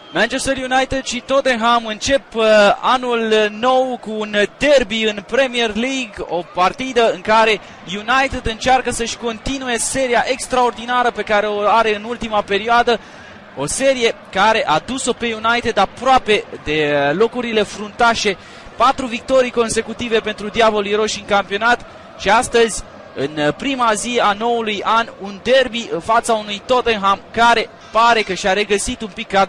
Manchester United și Tottenham încep anul nou cu un derby în Premier League, o partidă în care United încearcă să-și continue seria extraordinară pe care o are în ultima perioadă, o serie care a dus-o pe United aproape de locurile fruntașe, 4 victorii consecutive pentru Diavolii Roșii în campionat și astăzi, în prima zi a noului an, un derby în fața unui Tottenham care pare că și-a regăsit un pic